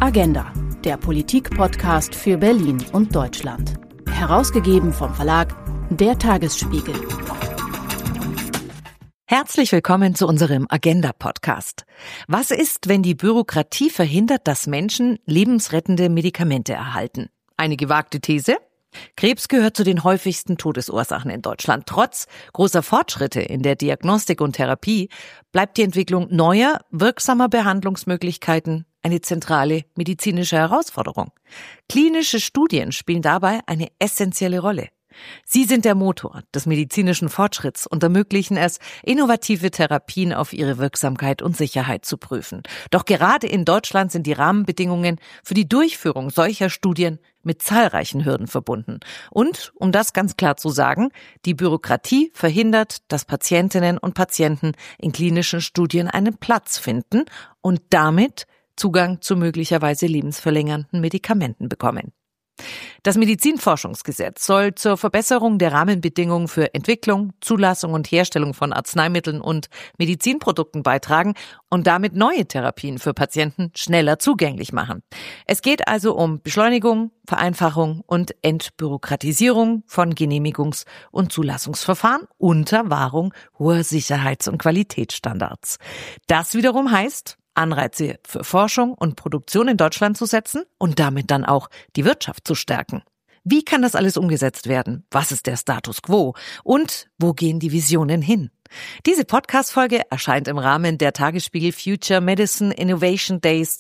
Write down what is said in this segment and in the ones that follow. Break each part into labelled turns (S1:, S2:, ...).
S1: Agenda, der Politik-Podcast für Berlin und Deutschland. Herausgegeben vom Verlag Der Tagesspiegel.
S2: Herzlich willkommen zu unserem Agenda-Podcast. Was ist, wenn die Bürokratie verhindert, dass Menschen lebensrettende Medikamente erhalten? Eine gewagte These? Krebs gehört zu den häufigsten Todesursachen in Deutschland. Trotz großer Fortschritte in der Diagnostik und Therapie bleibt die Entwicklung neuer, wirksamer Behandlungsmöglichkeiten eine zentrale medizinische Herausforderung. Klinische Studien spielen dabei eine essentielle Rolle. Sie sind der Motor des medizinischen Fortschritts und ermöglichen es, innovative Therapien auf ihre Wirksamkeit und Sicherheit zu prüfen. Doch gerade in Deutschland sind die Rahmenbedingungen für die Durchführung solcher Studien mit zahlreichen Hürden verbunden. Und, um das ganz klar zu sagen, die Bürokratie verhindert, dass Patientinnen und Patienten in klinischen Studien einen Platz finden und damit Zugang zu möglicherweise lebensverlängernden Medikamenten bekommen. Das Medizinforschungsgesetz soll zur Verbesserung der Rahmenbedingungen für Entwicklung, Zulassung und Herstellung von Arzneimitteln und Medizinprodukten beitragen und damit neue Therapien für Patienten schneller zugänglich machen. Es geht also um Beschleunigung, Vereinfachung und Entbürokratisierung von Genehmigungs- und Zulassungsverfahren unter Wahrung hoher Sicherheits- und Qualitätsstandards. Das wiederum heißt, Anreize für Forschung und Produktion in Deutschland zu setzen und damit dann auch die Wirtschaft zu stärken. Wie kann das alles umgesetzt werden? Was ist der Status quo? Und wo gehen die Visionen hin? Diese Podcast-Folge erscheint im Rahmen der Tagesspiegel Future Medicine Innovation Days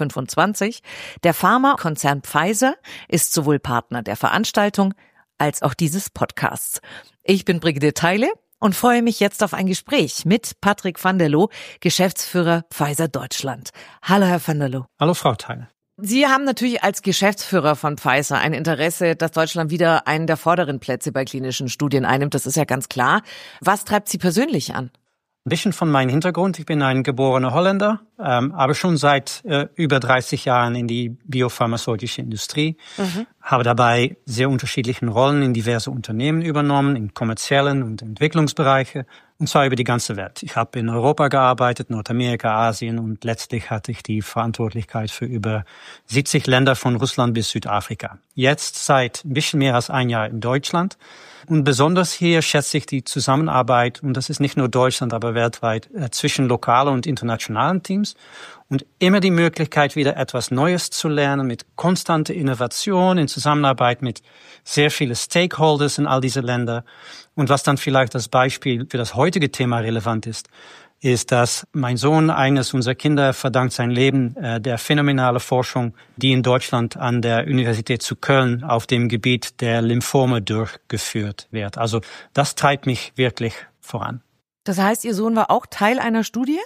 S2: 2025. Der Pharmakonzern Pfizer ist sowohl Partner der Veranstaltung als auch dieses Podcasts. Ich bin Brigitte Theile und freue mich jetzt auf ein Gespräch mit Patrick van der Loo, Geschäftsführer Pfizer Deutschland. Hallo, Herr van der Loo.
S3: Hallo, Frau Theile.
S2: Sie haben natürlich als Geschäftsführer von Pfizer ein Interesse, dass Deutschland wieder einen der vorderen Plätze bei klinischen Studien einnimmt. Das ist ja ganz klar. Was treibt Sie persönlich an?
S3: Ein bisschen von meinem Hintergrund. Ich bin ein geborener Holländer, aber schon seit über 30 Jahren in die biopharmazeutische Industrie. Habe dabei sehr unterschiedliche Rollen in diverse Unternehmen übernommen, in kommerziellen und Entwicklungsbereiche, und zwar über die ganze Welt. Ich habe in Europa gearbeitet, Nordamerika, Asien, und letztlich hatte ich die Verantwortlichkeit für über 70 Länder von Russland bis Südafrika. Jetzt seit ein bisschen mehr als ein Jahr in Deutschland. Und besonders hier schätze ich die Zusammenarbeit, und das ist nicht nur Deutschland, aber weltweit, zwischen lokalen und internationalen Teams. Und immer die Möglichkeit, wieder etwas Neues zu lernen, mit konstanter Innovation, in Zusammenarbeit mit sehr vielen Stakeholders in all diese Länder. Und was dann vielleicht als Beispiel für das heutige Thema relevant ist, dass mein Sohn, eines unserer Kinder, verdankt sein Leben der phänomenalen Forschung, die in Deutschland an der Universität zu Köln auf dem Gebiet der Lymphome durchgeführt wird. Also das treibt mich wirklich voran.
S2: Das heißt, Ihr Sohn war auch Teil einer Studie?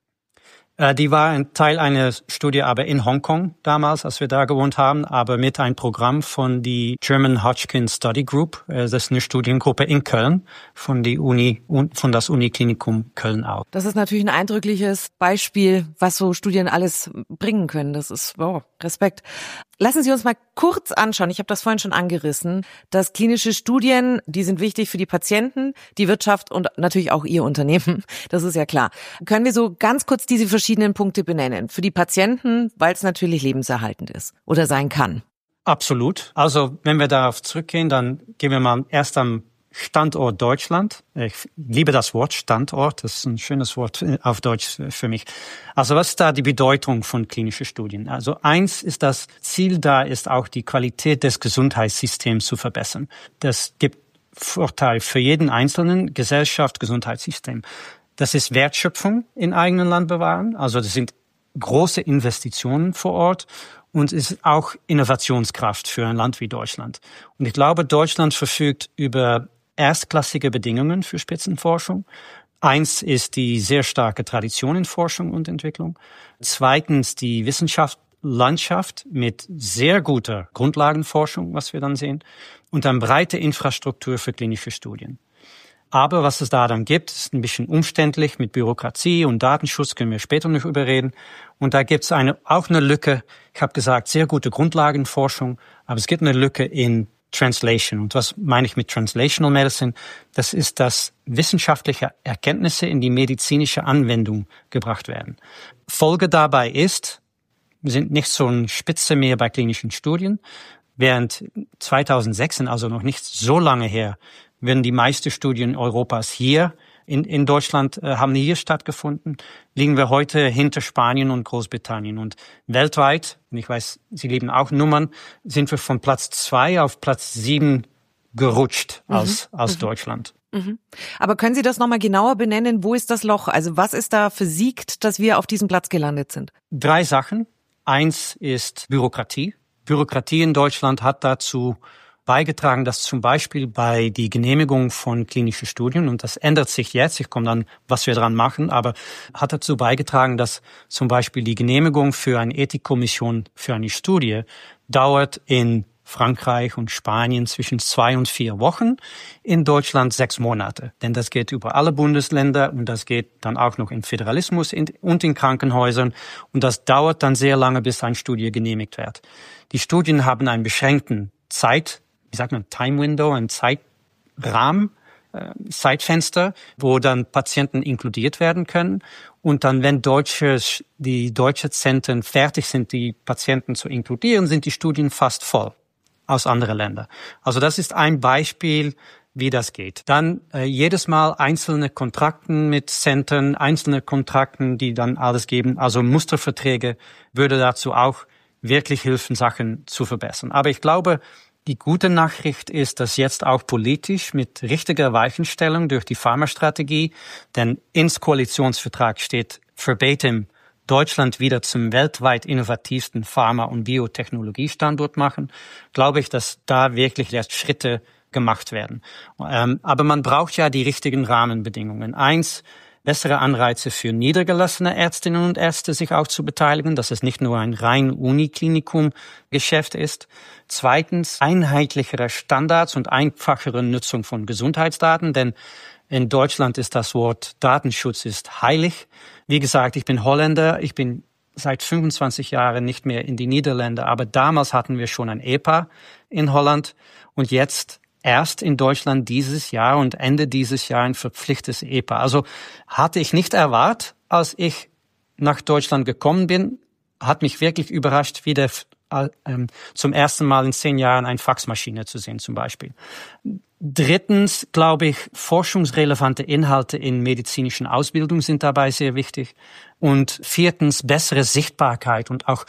S3: Die war ein Teil einer Studie, aber in Hongkong damals, als wir da gewohnt haben, aber mit einem Programm von die German Hodgkin Study Group. Das ist eine Studiengruppe in Köln von die Uni und von das Uniklinikum Köln auch.
S2: Das ist natürlich ein eindrückliches Beispiel, was so Studien alles bringen können. Das ist, wow, Respekt. Lassen Sie uns mal kurz anschauen, ich habe das vorhin schon angerissen, dass klinische Studien, die sind wichtig für die Patienten, die Wirtschaft und natürlich auch Ihr Unternehmen, das ist ja klar. Können wir so ganz kurz diese verschiedenen Punkte benennen? Für die Patienten, weil es natürlich lebenserhaltend ist oder sein kann.
S3: Absolut. Also wenn wir darauf zurückgehen, dann gehen wir mal erst am Standort Deutschland. Ich liebe das Wort Standort, das ist ein schönes Wort auf Deutsch für mich. Also was ist da die Bedeutung von klinischen Studien? Also eins ist das Ziel, da ist auch die Qualität des Gesundheitssystems zu verbessern. Das gibt Vorteil für jeden einzelnen Gesellschaft, Gesundheitssystem. Das ist Wertschöpfung in eigenem Land bewahren, also das sind große Investitionen vor Ort. Und es ist auch Innovationskraft für ein Land wie Deutschland. Und ich glaube, Deutschland verfügt über erstklassige Bedingungen für Spitzenforschung. Eins ist die sehr starke Tradition in Forschung und Entwicklung. Zweitens die Wissenschaftslandschaft mit sehr guter Grundlagenforschung, was wir dann sehen. Und dann breite Infrastruktur für klinische Studien. Aber was es da dann gibt, ist ein bisschen umständlich mit Bürokratie und Datenschutz, können wir später noch überreden. Und da gibt es auch eine Lücke. Ich habe gesagt, sehr gute Grundlagenforschung, aber es gibt eine Lücke in Translation. Und was meine ich mit Translational Medicine? Das ist, dass wissenschaftliche Erkenntnisse in die medizinische Anwendung gebracht werden. Folge dabei ist, sind nicht so eine Spitze mehr bei klinischen Studien. Während 2006, also noch nicht so lange her, werden die meisten Studien Europas hier in Deutschland haben hier stattgefunden, liegen wir heute hinter Spanien und Großbritannien. Und weltweit, und ich weiß, Sie lieben auch Nummern, sind wir von Platz 2 auf Platz 7 gerutscht als Deutschland.
S2: Aber können Sie das nochmal genauer benennen? Wo ist das Loch? Also was ist da versiegt, dass wir auf diesem Platz gelandet sind?
S3: 3 Sachen. 1 ist Bürokratie. Bürokratie in Deutschland hat dazu beigetragen, dass zum Beispiel bei die Genehmigung von klinischen Studien, und das ändert sich jetzt, ich komme dann, was wir dran machen, aber hat dazu beigetragen, dass zum Beispiel die Genehmigung für eine Ethikkommission für eine Studie dauert in Frankreich und Spanien zwischen 2 und 4 Wochen, in Deutschland 6 Monate. Denn das geht über alle Bundesländer und das geht dann auch noch im Föderalismus und in Krankenhäusern. Und das dauert dann sehr lange, bis eine Studie genehmigt wird. Die Studien haben einen beschränkten Time Window, ein Zeitrahmen, Zeitfenster, wo dann Patienten inkludiert werden können. Und dann, wenn die deutschen Zentren fertig sind, die Patienten zu inkludieren, sind die Studien fast voll aus anderen Ländern. Also das ist ein Beispiel, wie das geht. Dann jedes Mal einzelne Kontrakten mit Zentren, einzelne Kontrakten, die dann alles geben. Also Musterverträge würde dazu auch wirklich helfen, Sachen zu verbessern. Aber ich glaube, die gute Nachricht ist, dass jetzt auch politisch mit richtiger Weichenstellung durch die Pharmastrategie, denn ins Koalitionsvertrag steht verbatim, Deutschland wieder zum weltweit innovativsten Pharma- und Biotechnologiestandort machen, glaube ich, dass da wirklich erst Schritte gemacht werden. Aber man braucht ja die richtigen Rahmenbedingungen. 1, bessere Anreize für niedergelassene Ärztinnen und Ärzte, sich auch zu beteiligen, dass es nicht nur ein rein Uniklinikum-Geschäft ist. 2, einheitlichere Standards und einfachere Nutzung von Gesundheitsdaten, denn in Deutschland ist das Wort Datenschutz ist heilig. Wie gesagt, ich bin Holländer, ich bin seit 25 Jahren nicht mehr in die Niederlande, aber damals hatten wir schon ein EPA in Holland und jetzt erst in Deutschland dieses Jahr und Ende dieses Jahr ein verpflichtendes EPA. Also hatte ich nicht erwartet, als ich nach Deutschland gekommen bin, hat mich wirklich überrascht, wieder zum ersten Mal in 10 Jahren eine Faxmaschine zu sehen zum Beispiel. 3, glaube ich, forschungsrelevante Inhalte in medizinischen Ausbildung sind dabei sehr wichtig. Und 4, bessere Sichtbarkeit und auch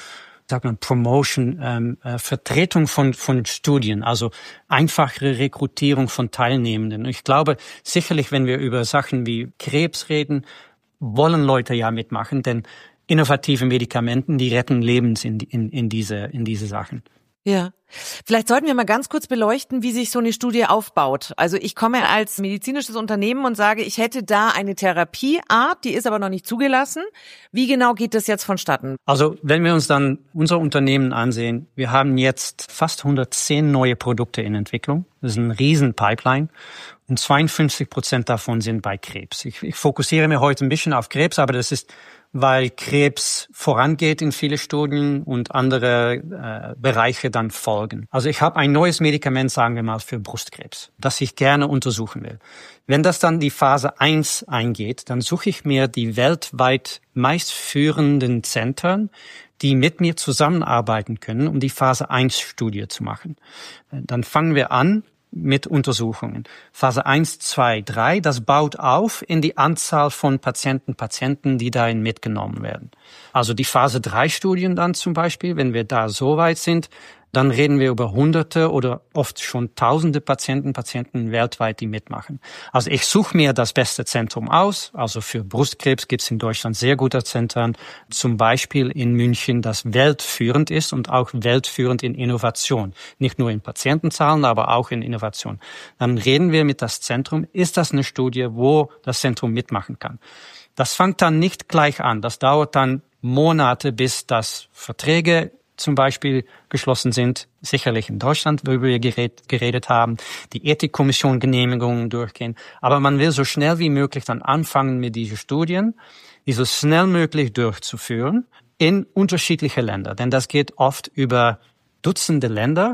S3: Promotion, Vertretung von Studien, also einfachere Rekrutierung von Teilnehmenden. Ich glaube, sicherlich, wenn wir über Sachen wie Krebs reden, wollen Leute ja mitmachen, denn innovative Medikamenten, die retten Lebens in diese Sachen.
S2: Ja. Vielleicht sollten wir mal ganz kurz beleuchten, wie sich so eine Studie aufbaut. Also ich komme als medizinisches Unternehmen und sage, ich hätte da eine Therapieart, die ist aber noch nicht zugelassen. Wie genau geht das jetzt vonstatten?
S3: Also wenn wir uns dann unser Unternehmen ansehen, wir haben jetzt fast 110 neue Produkte in Entwicklung. Das ist ein riesen Pipeline und 52% davon sind bei Krebs. Ich fokussiere mir heute ein bisschen auf Krebs, aber das ist, weil Krebs vorangeht in viele Studien und andere Bereiche dann folgen. Also ich habe ein neues Medikament, sagen wir mal, für Brustkrebs, das ich gerne untersuchen will. Wenn das dann die Phase 1 eingeht, dann suche ich mir die weltweit meistführenden Zentren, die mit mir zusammenarbeiten können, um die Phase 1 Studie zu machen. Dann fangen wir an mit Untersuchungen. Phase 1, 2, 3, das baut auf in die Anzahl von Patienten, die darin mitgenommen werden. Also die Phase 3 Studien dann zum Beispiel, wenn wir da so weit sind, dann reden wir über Hunderte oder oft schon Tausende Patienten weltweit, die mitmachen. Also ich suche mir das beste Zentrum aus. Also für Brustkrebs gibt es in Deutschland sehr gute Zentren, zum Beispiel in München, das weltführend ist und auch weltführend in Innovation. Nicht nur in Patientenzahlen, aber auch in Innovation. Dann reden wir mit das Zentrum. Ist das eine Studie, wo das Zentrum mitmachen kann? Das fängt dann nicht gleich an. Das dauert dann Monate, bis das Verträge zum Beispiel geschlossen sind, sicherlich in Deutschland, worüber wir geredet haben, die Ethikkommission Genehmigungen durchgehen. Aber man will so schnell wie möglich dann anfangen mit diesen Studien, die so schnell möglich durchzuführen in unterschiedliche Länder. Denn das geht oft über Dutzende Länder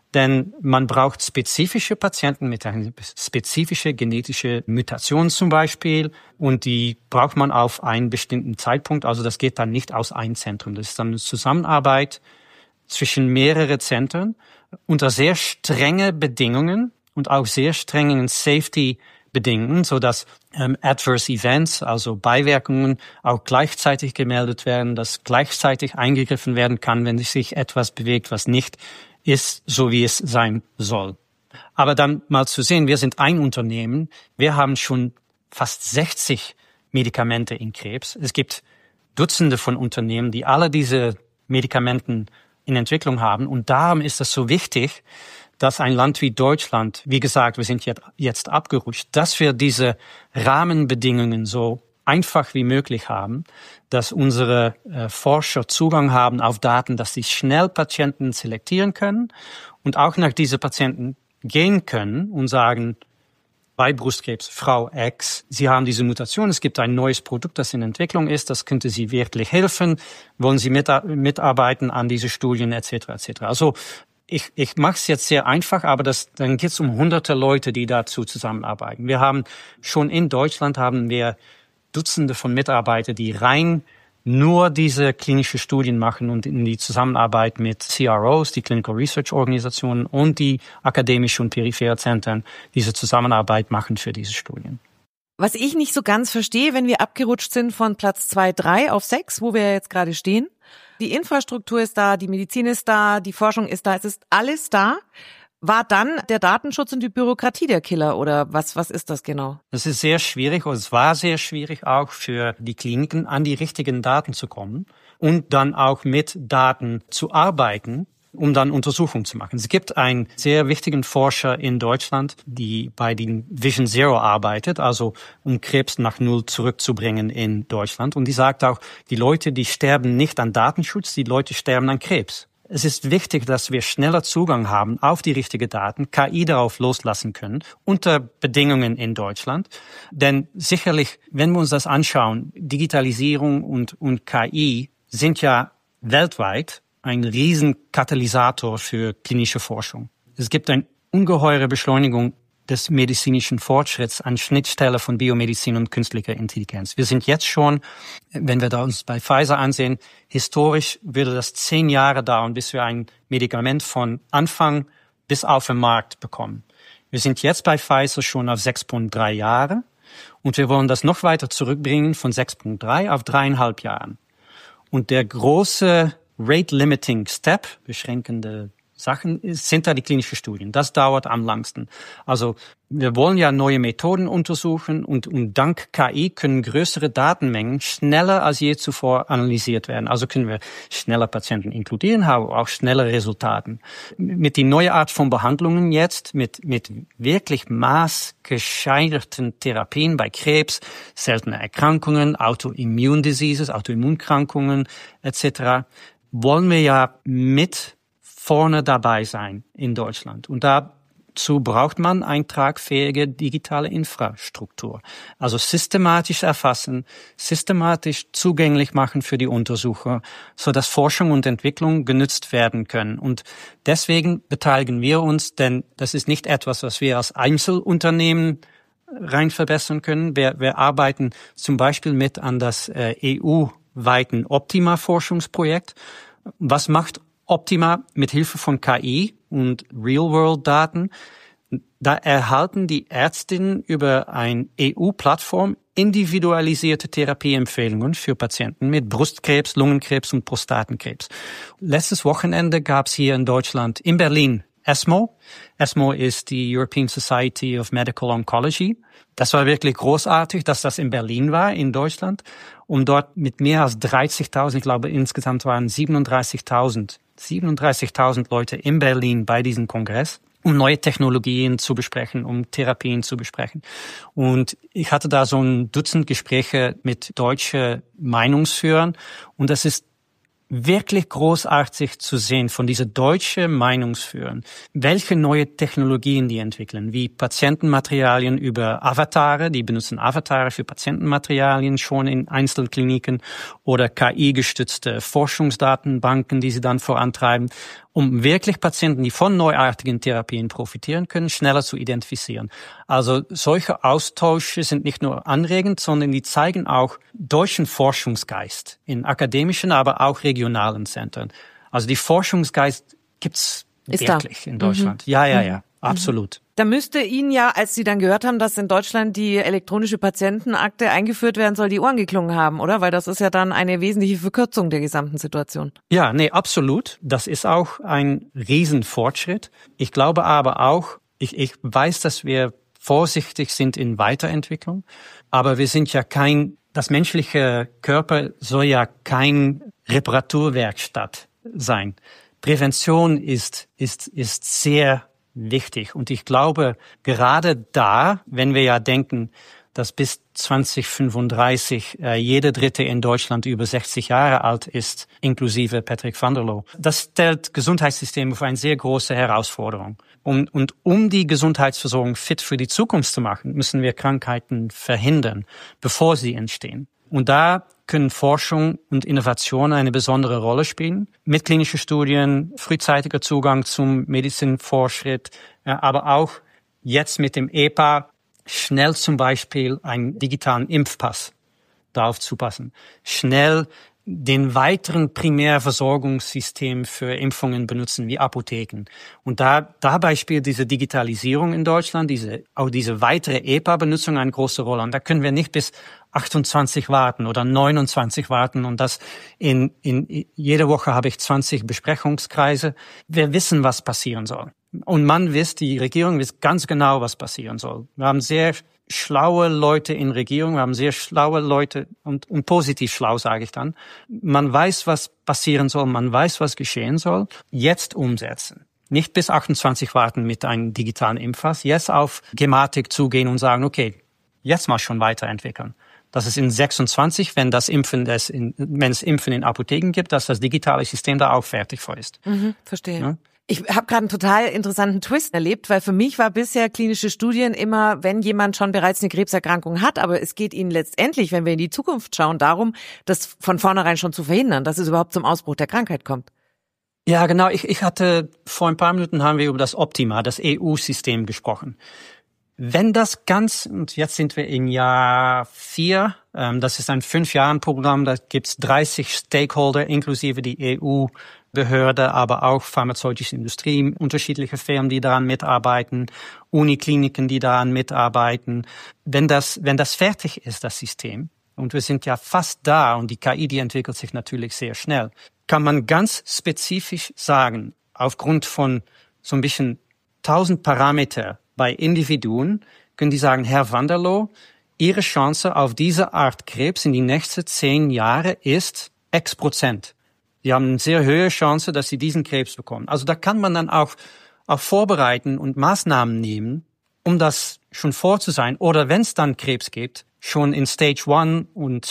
S3: denn man braucht spezifische Patienten mit einer spezifischen genetischen Mutation zum Beispiel und die braucht man auf einen bestimmten Zeitpunkt. Also das geht dann nicht aus einem Zentrum. Das ist dann eine Zusammenarbeit zwischen mehreren Zentren unter sehr strenge Bedingungen und auch sehr strengen Safety-Bedingungen, so dass Adverse Events, also Beiwirkungen, auch gleichzeitig gemeldet werden, dass gleichzeitig eingegriffen werden kann, wenn sich etwas bewegt, was nicht ist, so wie es sein soll. Aber dann mal zu sehen, wir sind ein Unternehmen, wir haben schon fast 60 Medikamente in Krebs. Es gibt Dutzende von Unternehmen, die alle diese Medikamenten in Entwicklung haben. Und darum ist es so wichtig, dass ein Land wie Deutschland, wie gesagt, wir sind jetzt abgerutscht, dass wir diese Rahmenbedingungen so einfach wie möglich haben, dass unsere Forscher Zugang haben auf Daten, dass sie schnell Patienten selektieren können und auch nach diese Patienten gehen können und sagen, bei Brustkrebs, Frau X, Sie haben diese Mutation, es gibt ein neues Produkt, das in Entwicklung ist, das könnte Sie wirklich helfen, wollen Sie mitarbeiten an diese Studien etc. etc. Also ich mache es jetzt sehr einfach, aber dann geht es um hunderte Leute, die dazu zusammenarbeiten. Wir haben schon in Deutschland Dutzende von Mitarbeitern, die rein nur diese klinische Studien machen und in die Zusammenarbeit mit CROs, die Clinical Research Organisationen und die akademischen und periphere Zentren diese Zusammenarbeit machen für diese Studien.
S2: Was ich nicht so ganz verstehe, wenn wir abgerutscht sind von Platz 2, 3 auf 6, wo wir ja jetzt gerade stehen. Die Infrastruktur ist da, die Medizin ist da, die Forschung ist da, es ist alles da. War dann der Datenschutz und die Bürokratie der Killer oder was ist das genau?
S3: Das ist sehr schwierig und es war sehr schwierig auch für die Kliniken, an die richtigen Daten zu kommen und dann auch mit Daten zu arbeiten, um dann Untersuchungen zu machen. Es gibt einen sehr wichtigen Forscher in Deutschland, die bei den Vision Zero arbeitet, also um Krebs nach Null zurückzubringen in Deutschland. Und die sagt auch, die Leute, die sterben nicht an Datenschutz, die Leute sterben an Krebs. Es ist wichtig, dass wir schneller Zugang haben auf die richtigen Daten, KI darauf loslassen können, unter Bedingungen in Deutschland. Denn sicherlich, wenn wir uns das anschauen, Digitalisierung und KI sind ja weltweit ein riesen Katalysator für klinische Forschung. Es gibt eine ungeheure Beschleunigung des medizinischen Fortschritts an Schnittstelle von Biomedizin und künstlicher Intelligenz. Wir sind jetzt schon, wenn wir da uns bei Pfizer ansehen, historisch würde das 10 Jahre dauern, bis wir ein Medikament von Anfang bis auf den Markt bekommen. Wir sind jetzt bei Pfizer schon auf 6,3 Jahre und wir wollen das noch weiter zurückbringen von 6,3 auf 3,5 Jahren. Und der große Rate-Limiting Step, beschränkende Sachen, sind da die klinischen Studien. Das dauert am langsten. Also wir wollen ja neue Methoden untersuchen und dank KI können größere Datenmengen schneller als je zuvor analysiert werden. Also können wir schneller Patienten inkludieren, haben auch schnellere Resultate. Mit die neue Art von Behandlungen jetzt, mit wirklich maßgeschneiderten Therapien bei Krebs, seltene Erkrankungen, Autoimmunkrankungen etc., wollen wir ja mit vorne dabei sein in Deutschland. Und dazu braucht man eine tragfähige digitale Infrastruktur. Also systematisch erfassen, systematisch zugänglich machen für die Untersucher, so dass Forschung und Entwicklung genutzt werden können. Und deswegen beteiligen wir uns, denn das ist nicht etwas, was wir als Einzelunternehmen rein verbessern können. Wir arbeiten zum Beispiel mit an das EU-weiten Optima-Forschungsprojekt. Was macht Optima mit Hilfe von KI und Real-World-Daten? Da erhalten die Ärztinnen über eine EU-Plattform individualisierte Therapieempfehlungen für Patienten mit Brustkrebs, Lungenkrebs und Prostatenkrebs. Letztes Wochenende gab es hier in Deutschland, in Berlin, ESMO. ESMO ist die European Society of Medical Oncology. Das war wirklich großartig, dass das in Berlin war, in Deutschland. Und dort mit mehr als 30.000, ich glaube insgesamt waren 37.000 Leute in Berlin bei diesem Kongress, um neue Technologien zu besprechen, um Therapien zu besprechen. Und ich hatte da so ein Dutzend Gespräche mit deutschen Meinungsführern und das ist wirklich großartig zu sehen von diesen deutschen Meinungsführern, welche neue Technologien die entwickeln, wie Patientenmaterialien über Avatare, die benutzen Avatare für Patientenmaterialien schon in Einzelkliniken oder KI-gestützte Forschungsdatenbanken, die sie dann vorantreiben. um wirklich Patienten, die von neuartigen Therapien profitieren können, schneller zu identifizieren. Also solche Austausche sind nicht nur anregend, sondern die zeigen auch deutschen Forschungsgeist in akademischen, aber auch regionalen Zentren. Also die Forschungsgeist gibt's wirklich in Deutschland. Ja, absolut.
S2: Da müsste Ihnen ja, als Sie dann gehört haben, dass in Deutschland die elektronische Patientenakte eingeführt werden soll, die Ohren geklungen haben, oder? Weil das ist ja dann eine wesentliche Verkürzung der gesamten Situation.
S3: Ja, nee, absolut. Das ist auch ein Riesenfortschritt. Ich glaube aber auch, ich weiß, dass wir vorsichtig sind in Weiterentwicklung, aber wir sind ja das menschliche Körper soll ja kein Reparaturwerkstatt sein. Prävention ist sehr wichtig. Und ich glaube, gerade da, wenn wir ja denken, dass bis 2035 jeder Dritte in Deutschland über 60 Jahre alt ist, inklusive Patrick van der Loo. Das stellt Gesundheitssysteme vor eine sehr große Herausforderung. Und um die Gesundheitsversorgung fit für die Zukunft zu machen, müssen wir Krankheiten verhindern, bevor sie entstehen. Und da können Forschung und Innovation eine besondere Rolle spielen. Mit klinischen Studien, frühzeitiger Zugang zum Medizinfortschritt, aber auch jetzt mit dem EPA schnell zum Beispiel einen digitalen Impfpass darauf zu passen. Schnell den weiteren Primärversorgungssystem für Impfungen benutzen, wie Apotheken. Und dabei spielt diese Digitalisierung in Deutschland, auch diese weitere EPA-Benutzung eine große Rolle. Und da können wir nicht bis 28 warten oder 29 warten und das in jede Woche habe ich 20 Besprechungskreise. Wir wissen, was passieren soll. Und die Regierung weiß ganz genau, was passieren soll. Wir haben sehr schlaue Leute in Regierung, wir haben sehr schlaue Leute und positiv schlau, sage ich dann. Man weiß, was passieren soll, man weiß, was geschehen soll. Jetzt umsetzen. Nicht bis 28 warten mit einem digitalen Impfpass. Jetzt auf Gematik zugehen und sagen, okay, jetzt mal schon weiterentwickeln. Dass es in 26, wenn es Impfen in Apotheken gibt, dass das digitale System da auch fertig für ist.
S2: Verstehe. Ja? Ich habe gerade einen total interessanten Twist erlebt, weil für mich war bisher klinische Studien immer, wenn jemand schon bereits eine Krebserkrankung hat, aber es geht ihnen letztendlich, wenn wir in die Zukunft schauen, darum, das von vornherein schon zu verhindern, dass es überhaupt zum Ausbruch der Krankheit kommt.
S3: Ja, genau. Ich hatte vor ein paar Minuten haben wir über das Optima, das EU-System gesprochen. Wenn das und jetzt sind wir in Jahr 4, das ist ein 5-Jahren-Programm, da gibt's 30 Stakeholder, inklusive die EU-Behörde, aber auch pharmazeutische Industrie, unterschiedliche Firmen, die daran mitarbeiten, Unikliniken, die daran mitarbeiten. Wenn das fertig ist, das System, und wir sind ja fast da und die KI, die entwickelt sich natürlich sehr schnell, kann man ganz spezifisch sagen, aufgrund von so ein bisschen 1000 Parameter bei Individuen, können die sagen, Herr van der Loo, Ihre Chance auf diese Art Krebs in die nächsten 10 Jahre ist X%. Sie haben eine sehr hohe Chance, dass Sie diesen Krebs bekommen. Also da kann man dann auch vorbereiten und Maßnahmen nehmen, um das schon vorzusein. Oder wenn es dann Krebs gibt, schon in Stage 1 und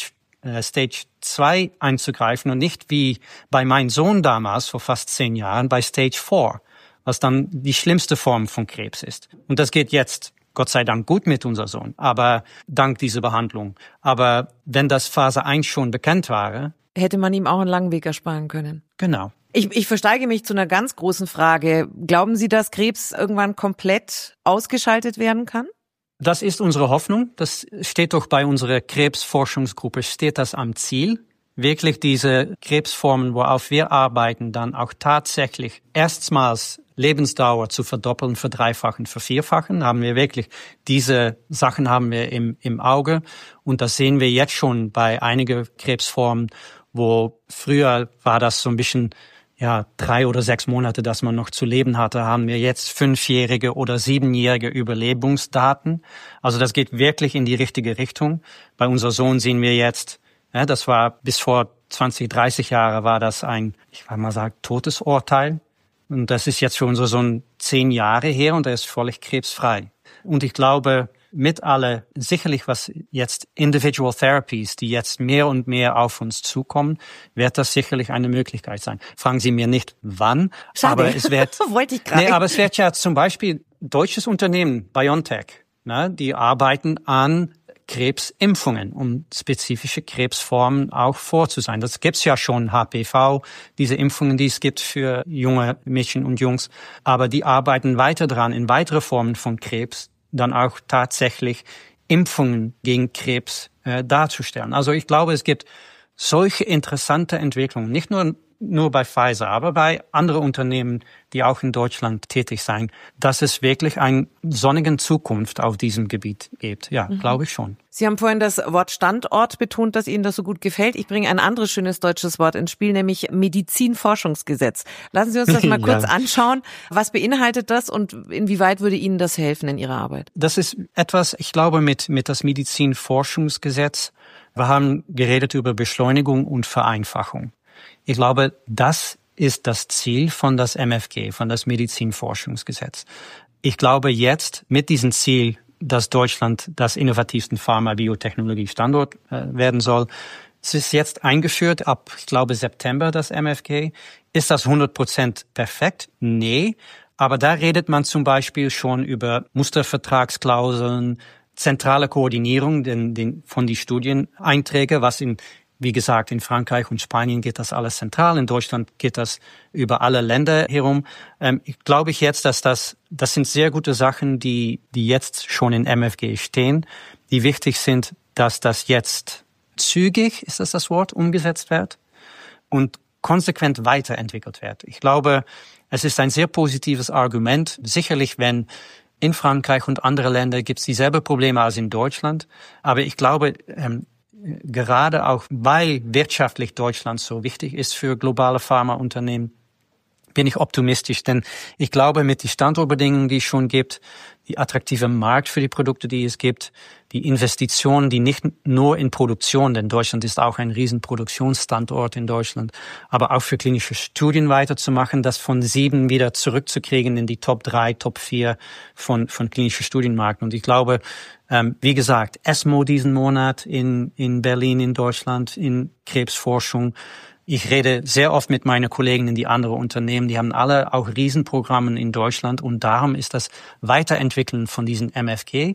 S3: Stage 2 einzugreifen und nicht wie bei meinem Sohn damals vor fast 10 Jahren bei Stage 4. Was dann die schlimmste Form von Krebs ist. Und das geht jetzt, Gott sei Dank, gut mit unserem Sohn, aber dank dieser Behandlung. Aber wenn das Phase 1 schon bekannt war,
S2: hätte man ihm auch einen langen Weg ersparen können.
S3: Genau.
S2: Ich versteige mich zu einer ganz großen Frage. Glauben Sie, dass Krebs irgendwann komplett ausgeschaltet werden kann?
S3: Das ist unsere Hoffnung. Das steht doch bei unserer Krebsforschungsgruppe, steht das am Ziel. Wirklich diese Krebsformen, worauf wir arbeiten, dann auch tatsächlich erstmals Lebensdauer zu verdoppeln, verdreifachen, vervierfachen, haben wir wirklich, diese Sachen haben wir im Auge. Und das sehen wir jetzt schon bei einigen Krebsformen, wo früher war das so ein bisschen, 3 oder 6 Monate, dass man noch zu leben hatte, haben wir jetzt 5-jährige oder 7-jährige Überlebensdaten. Also das geht wirklich in die richtige Richtung. Bei unserem Sohn sehen wir jetzt, das war bis vor 20, 30 Jahre war das ein, ich will mal sagen, Todesurteil. Und das ist jetzt für unseren Sohn 10 Jahre her und er ist völlig krebsfrei. Und ich glaube, mit sicherlich was jetzt Individual Therapies, die jetzt mehr und mehr auf uns zukommen, wird das sicherlich eine Möglichkeit sein. Fragen Sie mir nicht, wann.
S2: Schade.
S3: Aber es wird,
S2: wollte ich gerade.
S3: Nee, aber es wird ja zum Beispiel deutsches Unternehmen, BioNTech, die arbeiten an Krebsimpfungen, um spezifische Krebsformen auch vorzusein. Das gibt's ja schon, HPV, diese Impfungen, die es gibt für junge Mädchen und Jungs. Aber die arbeiten weiter dran, in weitere Formen von Krebs dann auch tatsächlich Impfungen gegen Krebs darzustellen. Also ich glaube, es gibt solche interessante Entwicklungen, nicht nur bei Pfizer, aber bei anderen Unternehmen, die auch in Deutschland tätig sein, dass es wirklich eine sonnige Zukunft auf diesem Gebiet gibt. Ja, glaube ich schon.
S2: Sie haben vorhin das Wort Standort betont, dass Ihnen das so gut gefällt. Ich bringe ein anderes schönes deutsches Wort ins Spiel, nämlich Medizinforschungsgesetz. Lassen Sie uns das mal kurz anschauen. Was beinhaltet das und inwieweit würde Ihnen das helfen in Ihrer Arbeit?
S3: Das ist etwas, ich glaube, mit das Medizinforschungsgesetz. Wir haben geredet über Beschleunigung und Vereinfachung. Ich glaube, das ist das Ziel von das MFG, von das Medizinforschungsgesetz. Ich glaube jetzt mit diesem Ziel, dass Deutschland das innovativsten Pharma-Biotechnologie-Standort werden soll, es ist jetzt eingeführt ab, ich glaube, September das MFG. Ist das 100% perfekt? Nee. Aber da redet man zum Beispiel schon über Mustervertragsklauseln, zentrale Koordinierung von die Studieneinträge, was wie gesagt, in Frankreich und Spanien geht das alles zentral. In Deutschland geht das über alle Länder herum. Ich glaube jetzt, dass das sind sehr gute Sachen, die jetzt schon in MFG stehen, die wichtig sind, dass das jetzt zügig, ist das Wort, umgesetzt wird und konsequent weiterentwickelt wird. Ich glaube, es ist ein sehr positives Argument. Sicherlich, wenn in Frankreich und andere Länder gibt es dieselbe Probleme als in Deutschland. Aber ich glaube, gerade auch, weil wirtschaftlich Deutschland so wichtig ist für globale Pharmaunternehmen, bin ich optimistisch. Denn ich glaube, mit den Standortbedingungen, die es schon gibt, die attraktive Markt für die Produkte, die es gibt, die Investitionen, die nicht nur in Produktion, denn Deutschland ist auch ein Riesenproduktionsstandort in Deutschland, aber auch für klinische Studien weiterzumachen, das von 7 wieder zurückzukriegen in die Top 3, Top 4 von klinischen Studienmarken. Und ich glaube, wie gesagt, ESMO diesen Monat in Berlin, in Deutschland, in Krebsforschung. Ich rede sehr oft mit meinen Kollegen in die anderen Unternehmen. Die haben alle auch Riesenprogramme in Deutschland. Und darum ist das Weiterentwickeln von diesen MFG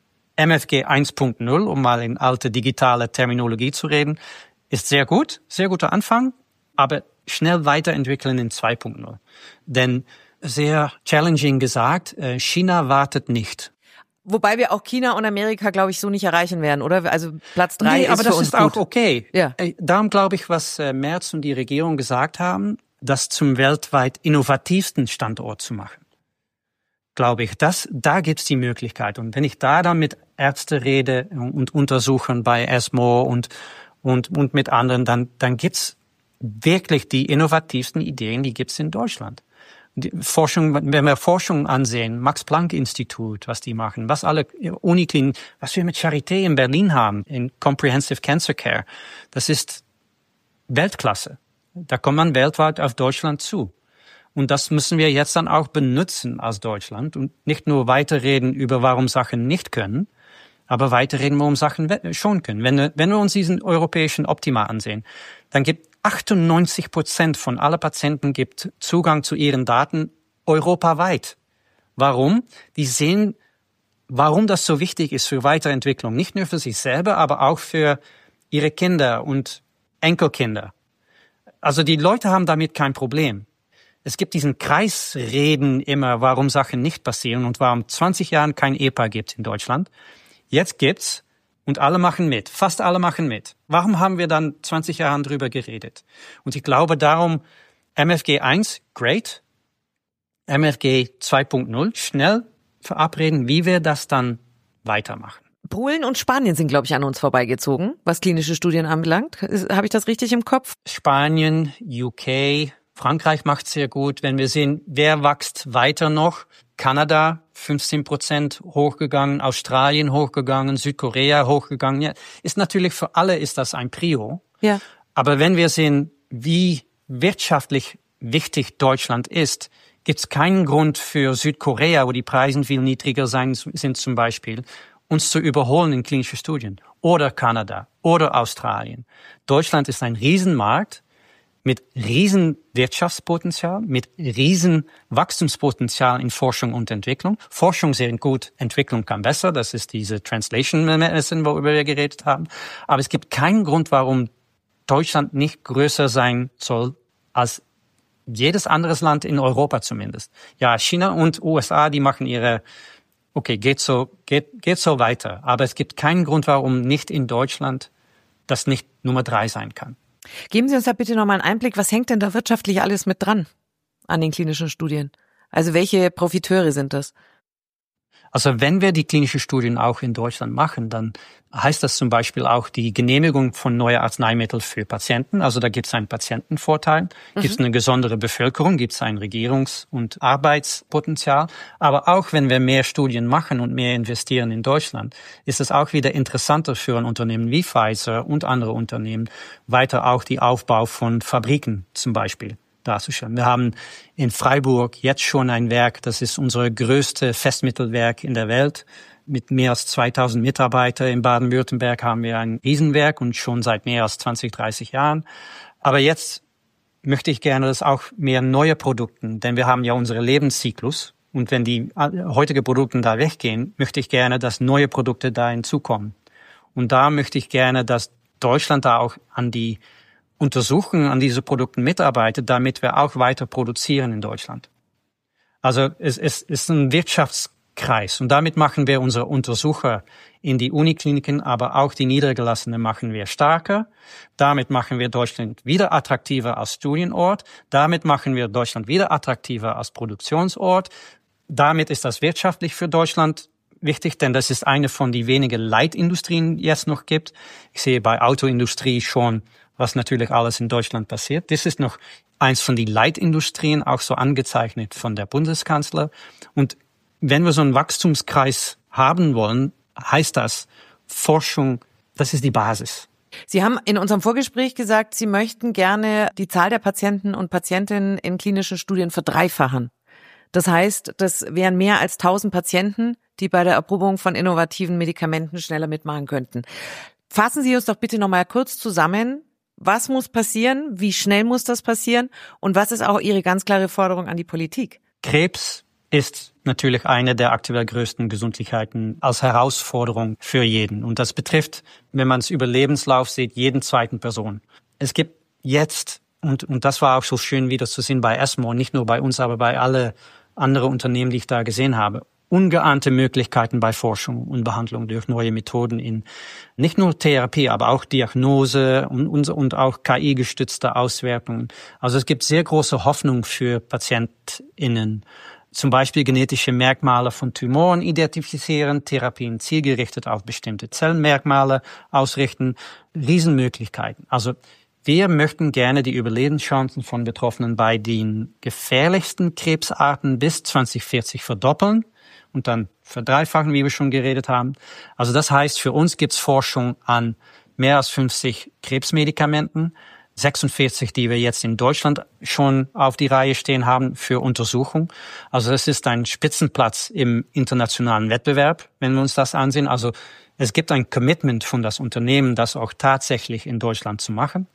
S3: 1.0, um mal in alte digitale Terminologie zu reden, ist sehr gut, sehr guter Anfang, aber schnell weiterentwickeln in 2.0. Denn sehr challenging gesagt, China wartet nicht.
S2: Wobei wir auch China und Amerika, glaube ich, so nicht erreichen werden, oder? Also Platz 3 ist für uns gut.
S3: Aber das ist auch okay.
S2: Ja.
S3: Darum glaube ich, was Merz und die Regierung gesagt haben, das zum weltweit innovativsten Standort zu machen. Glaube ich, da gibt's die Möglichkeit. Und wenn ich da dann mit Ärzten rede und Untersuchern bei ESMO und mit anderen, dann gibt's wirklich die innovativsten Ideen, die gibt's in Deutschland. Die Forschung, wenn wir Forschung ansehen, Max-Planck-Institut, was die machen, was alle Unikliniken, was wir mit Charité in Berlin haben, in Comprehensive Cancer Care, das ist Weltklasse. Da kommt man weltweit auf Deutschland zu. Und das müssen wir jetzt dann auch benutzen als Deutschland und nicht nur weiterreden über, warum Sachen nicht können, aber weiterreden, warum Sachen schon können. Wenn wir uns diesen europäischen Optima ansehen, dann gibt 98% von allen Patienten gibt Zugang zu ihren Daten europaweit. Warum? Die sehen, warum das so wichtig ist für Weiterentwicklung. Nicht nur für sich selber, aber auch für ihre Kinder und Enkelkinder. Also die Leute haben damit kein Problem. Es gibt diesen Kreisreden immer, warum Sachen nicht passieren und warum 20 Jahren kein EPA gibt in Deutschland. Jetzt gibt's. Und alle machen mit. Fast alle machen mit. Warum haben wir dann 20 Jahre drüber geredet? Und ich glaube darum, MFG 1, great. MFG 2.0, schnell verabreden, wie wir das dann weitermachen.
S2: Polen und Spanien sind, glaube ich, an uns vorbeigezogen, was klinische Studien anbelangt. Habe ich das richtig im Kopf?
S3: Spanien, UK, Frankreich macht sehr gut. Wenn wir sehen, wer wächst weiter noch? Kanada 15% hochgegangen, Australien hochgegangen, Südkorea hochgegangen. Ja, ist natürlich für alle ist das ein Prio.
S2: Ja.
S3: Aber wenn wir sehen, wie wirtschaftlich wichtig Deutschland ist, gibt es keinen Grund für Südkorea, wo die Preise viel niedriger sind zum Beispiel, uns zu überholen in klinischen Studien. Oder Kanada oder Australien. Deutschland ist ein Riesenmarkt mit riesen Wirtschaftspotenzial, mit riesen Wachstumspotenzial in Forschung und Entwicklung. Forschung sehr gut, Entwicklung kann besser. Das ist diese Translation Medicine, worüber wir geredet haben. Aber es gibt keinen Grund, warum Deutschland nicht größer sein soll als jedes anderes Land in Europa zumindest. Ja, China und USA, die machen geht so weiter. Aber es gibt keinen Grund, warum nicht in Deutschland das nicht Nummer 3 sein kann.
S2: Geben Sie uns da bitte nochmal einen Einblick, was hängt denn da wirtschaftlich alles mit dran an den klinischen Studien? Also welche Profiteure sind das?
S3: Also wenn wir die klinischen Studien auch in Deutschland machen, dann heißt das zum Beispiel auch die Genehmigung von neuen Arzneimitteln für Patienten. Also da gibt es einen Patientenvorteil, gibt es eine gesondere Bevölkerung, gibt es ein Regierungs- und Arbeitspotenzial. Aber auch wenn wir mehr Studien machen und mehr investieren in Deutschland, ist es auch wieder interessanter für ein Unternehmen wie Pfizer und andere Unternehmen, weiter auch die Aufbau von Fabriken zum Beispiel darzustellen. Wir haben in Freiburg jetzt schon ein Werk, das ist unser größte Festmittelwerk in der Welt. Mit mehr als 2000 Mitarbeitern in Baden-Württemberg haben wir ein Riesenwerk und schon seit mehr als 20, 30 Jahren. Aber jetzt möchte ich gerne, dass auch mehr neue Produkte, denn wir haben ja unseren Lebenszyklus. Und wenn die heutigen Produkte da weggehen, möchte ich gerne, dass neue Produkte da hinzukommen. Und da möchte ich gerne, dass Deutschland da auch an die Untersuchungen an diese Produkten mitarbeitet, damit wir auch weiter produzieren in Deutschland. Also es ist ein Wirtschaftskreis und damit machen wir unsere Untersucher in die Unikliniken, aber auch die Niedergelassenen machen wir stärker. Damit machen wir Deutschland wieder attraktiver als Studienort. Damit machen wir Deutschland wieder attraktiver als Produktionsort. Damit ist das wirtschaftlich für Deutschland wichtig, denn das ist eine von den wenigen Leitindustrien, die es noch gibt. Ich sehe bei Autoindustrie schon, was natürlich alles in Deutschland passiert. Das ist noch eins von den Leitindustrien, auch so angezeichnet von der Bundeskanzler. Und wenn wir so einen Wachstumskreis haben wollen, heißt das Forschung, das ist die Basis.
S2: Sie haben in unserem Vorgespräch gesagt, Sie möchten gerne die Zahl der Patienten und Patientinnen in klinischen Studien verdreifachen. Das heißt, das wären mehr als 1000 Patienten, die bei der Erprobung von innovativen Medikamenten schneller mitmachen könnten. Fassen Sie uns doch bitte nochmal kurz zusammen. Was muss passieren? Wie schnell muss das passieren? Und was ist auch Ihre ganz klare Forderung an die Politik?
S3: Krebs ist natürlich eine der aktuell größten Gesundheiten als Herausforderung für jeden. Und das betrifft, wenn man es über Lebenslauf sieht, jeden zweiten Person. Es gibt jetzt, und das war auch so schön wieder zu sehen bei ESMO, nicht nur bei uns, aber bei alle anderen Unternehmen, die ich da gesehen habe, ungeahnte Möglichkeiten bei Forschung und Behandlung durch neue Methoden in nicht nur Therapie, aber auch Diagnose und auch KI-gestützte Auswertungen. Also es gibt sehr große Hoffnung für PatientInnen. Zum Beispiel genetische Merkmale von Tumoren identifizieren, Therapien zielgerichtet auf bestimmte Zellmerkmale ausrichten, Riesenmöglichkeiten. Also wir möchten gerne die Überlebenschancen von Betroffenen bei den gefährlichsten Krebsarten bis 2040 verdoppeln und dann verdreifachen, wie wir schon geredet haben. Also das heißt, für uns gibt's Forschung an mehr als 50 Krebsmedikamenten, 46, die wir jetzt in Deutschland schon auf die Reihe stehen haben für Untersuchung. Also das ist ein Spitzenplatz im internationalen Wettbewerb, wenn wir uns das ansehen. Also es gibt ein Commitment von das Unternehmen, das auch tatsächlich in Deutschland zu machen.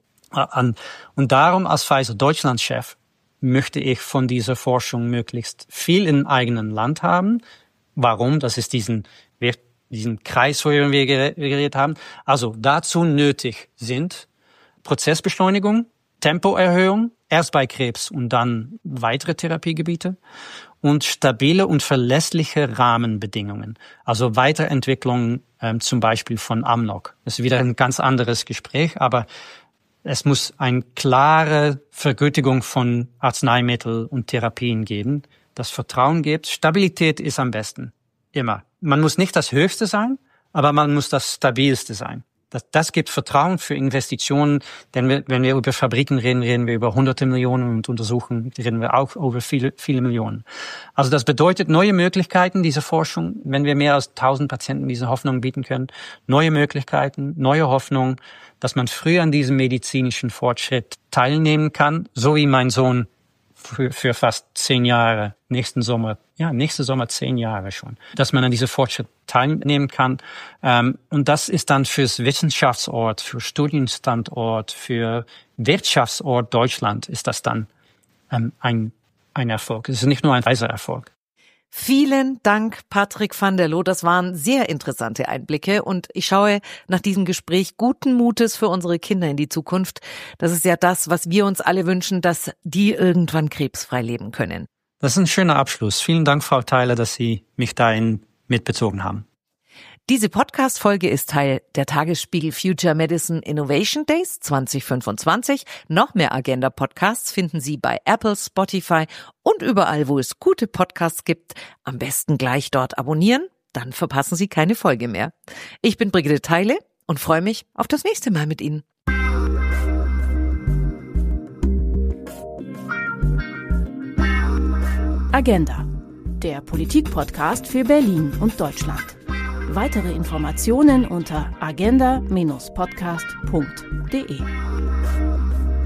S3: Und darum als Pfizer Deutschland-Chef möchte ich von dieser Forschung möglichst viel im eigenen Land haben. Warum? Das ist diesen Kreis, wo wir geredet haben. Also dazu nötig sind Prozessbeschleunigung, Tempoerhöhung, erst bei Krebs und dann weitere Therapiegebiete und stabile und verlässliche Rahmenbedingungen. Also Weiterentwicklung zum Beispiel von Amnok. Das ist wieder ein ganz anderes Gespräch, aber es muss eine klare Vergütigung von Arzneimitteln und Therapien geben, das Vertrauen gibt. Stabilität ist am besten, immer. Man muss nicht das Höchste sein, aber man muss das Stabilste sein. Das gibt Vertrauen für Investitionen, denn wenn wir über Fabriken reden, reden wir über hunderte Millionen und Untersuchungen reden wir auch über viele Millionen. Also das bedeutet neue Möglichkeiten, diese Forschung, wenn wir mehr als 1000 Patienten diese Hoffnung bieten können, neue Möglichkeiten, neue Hoffnung, dass man früher an diesem medizinischen Fortschritt teilnehmen kann, so wie mein Sohn für fast 10 Jahre, nächsten Sommer 10 Jahre schon, dass man an diesem Fortschritt teilnehmen kann. Und das ist dann fürs Wissenschaftsort, für Studienstandort, für Wirtschaftsort Deutschland ist das dann ein Erfolg. Es ist nicht nur ein Reiseerfolg.
S2: Vielen Dank, Patrick van der Loo. Das waren sehr interessante Einblicke und ich schaue nach diesem Gespräch guten Mutes für unsere Kinder in die Zukunft. Das ist ja das, was wir uns alle wünschen, dass die irgendwann krebsfrei leben können.
S3: Das ist ein schöner Abschluss. Vielen Dank, Frau Theiler, dass Sie mich dahin mitbezogen haben.
S2: Diese Podcast-Folge ist Teil der Tagesspiegel Future Medicine Innovation Days 2025. Noch mehr Agenda-Podcasts finden Sie bei Apple, Spotify und überall, wo es gute Podcasts gibt. Am besten gleich dort abonnieren, dann verpassen Sie keine Folge mehr. Ich bin Brigitte Theile und freue mich auf das nächste Mal mit Ihnen.
S1: Agenda, der Politik-Podcast für Berlin und Deutschland. Weitere Informationen unter agenda-podcast.de.